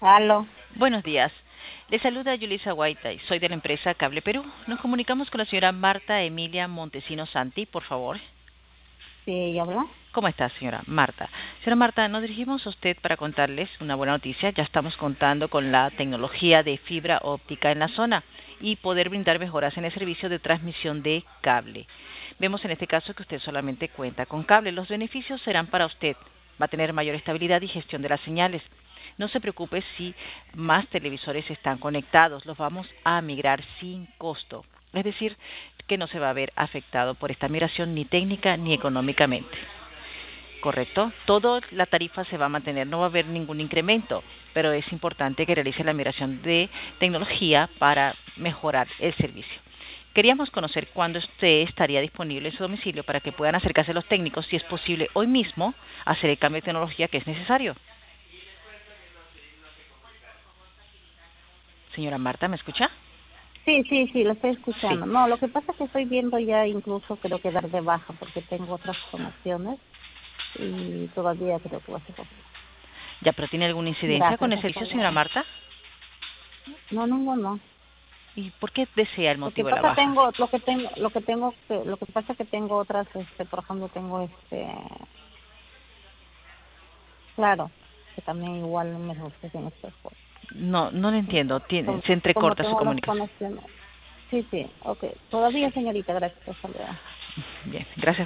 Aló. Buenos días. Le saluda Yulisa Guaita y soy de la empresa Cable Perú. Nos comunicamos con la señora Marta Emilia Montesino Santi, por favor. Sí, ella habla. ¿Cómo está, señora Marta? Señora Marta, nos dirigimos a usted para contarles una buena noticia. Ya estamos contando con la tecnología de fibra óptica en la zona y poder brindar mejoras en el servicio de transmisión de cable. Vemos en este caso que usted solamente cuenta con cable. Los beneficios serán para usted. Va a tener mayor estabilidad y gestión de las señales. No se preocupe si más televisores están conectados. Los vamos a migrar sin costo. Es decir, que no se va a ver afectado por esta migración ni técnica ni económicamente. ¿Correcto? Toda la tarifa se va a mantener, no va a haber ningún incremento, pero es importante que realice la migración de tecnología para mejorar el servicio. Queríamos conocer cuándo usted estaría disponible en su domicilio para que puedan acercarse los técnicos, si es posible hoy mismo, hacer el cambio de tecnología que es necesario. Señora Marta, ¿me escucha? Sí, lo estoy Sí. escuchando. No, lo que pasa es que estoy viendo ya incluso creo que dar de baja porque tengo otras promociones y todavía creo que va a ser posible. ¿Ya, pero tiene alguna incidencia con Gracias, el hasta servicio, señora luego. Marta? No. ¿Y por qué desea el Lo que motivo de la pasa baja? lo que pasa que tengo otras, por ejemplo, tengo claro, que también igual me ofrecen estas cosas. No, no lo entiendo. Se Como entrecorta su tengo las comunicación. conexiones. Sí, ok. Todavía, señorita, gracias, hasta luego. Bien, gracias.